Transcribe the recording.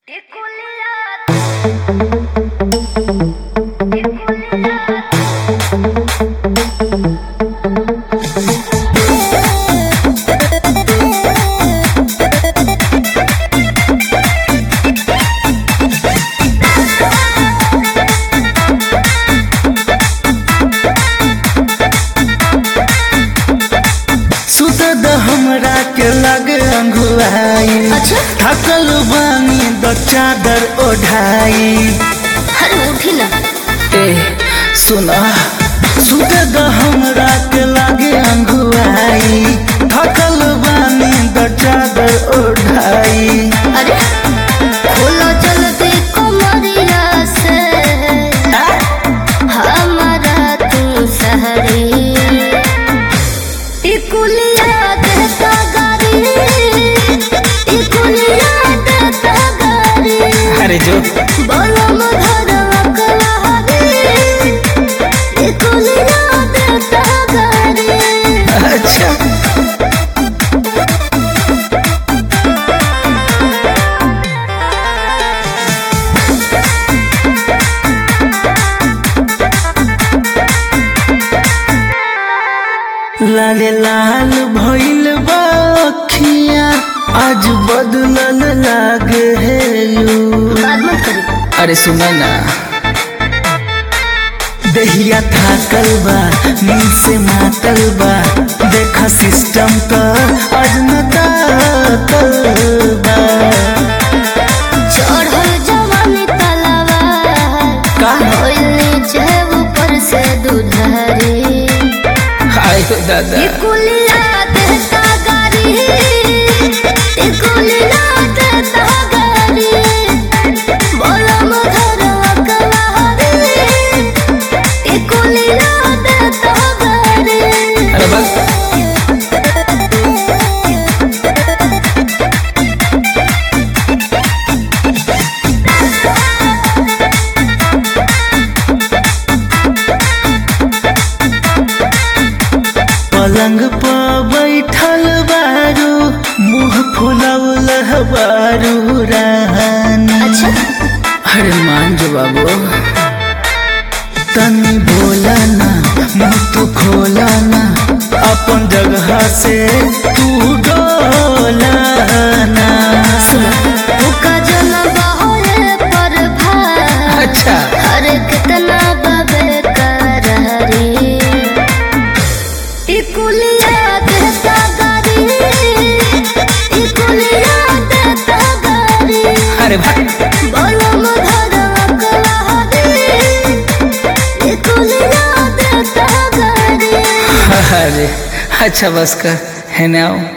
हमरा के लगे अंगुआई अच्छा थकल बानी द चादर ओढ़ाई। अरे उठी ना ए सुना सुते हमरा के लगे अंगुआई थकल बानी द चादर ओढ़ाई। अरे खोलो जल्दी कमरिया से हमारा तू सहरी इकुलिया देता गारी इकुलिया देता गारी। अरे जो बोलो मधुरवा कलहरी इकुलिया देता गारी। अच्छा लाल लाल भइल बा अखियाँ आज बदलल लागे हेलू। बात मत करी। अरे सुना ना दहिया थाकल बा नींद से मातल बा देखा सिस्टम का अजनता बा। चढ़ल जवानी तलवा का होइली जे ऊपर से दुधारी हाय दादा इकुलिया देता गारी इकुलिया देता गारी। बोलो मधुरवा कलहरी इकुलिया देता गारी। अरे बस पलंग पर बैठल बारू मुँह फुलौल बारू रानी। अच्छा अरे मान जो बाबू तनी बोला ना मुँह तू खोला ना अपन जगह से तू डोला ना। उका जनबा होए पर भार अच्छा हर कितना बबे करहरी इकुलिया देता गारी इकुलिया देता गारी। अरे भाई बोलो मधुरवा कलहरी इकुलिया देता गारी। अरे अच्छा बस कर है ना।